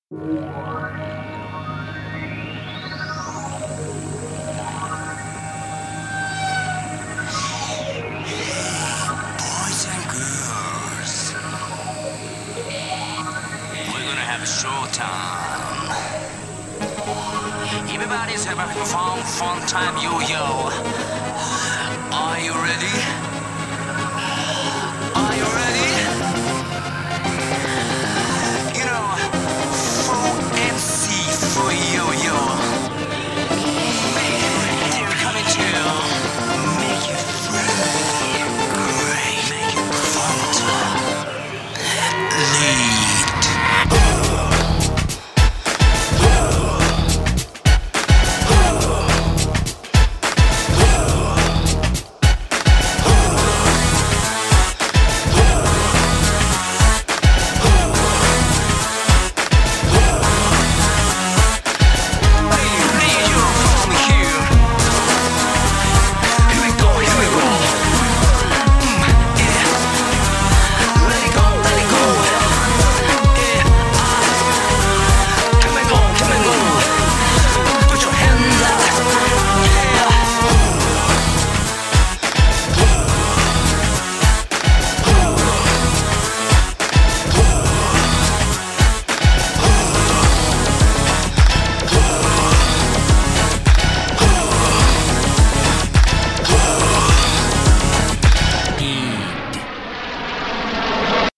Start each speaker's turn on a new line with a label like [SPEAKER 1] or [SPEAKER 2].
[SPEAKER 1] Boys and girls, we're gonna have a show time. Everybody's having fun time, yo. Are you ready? Are you ready?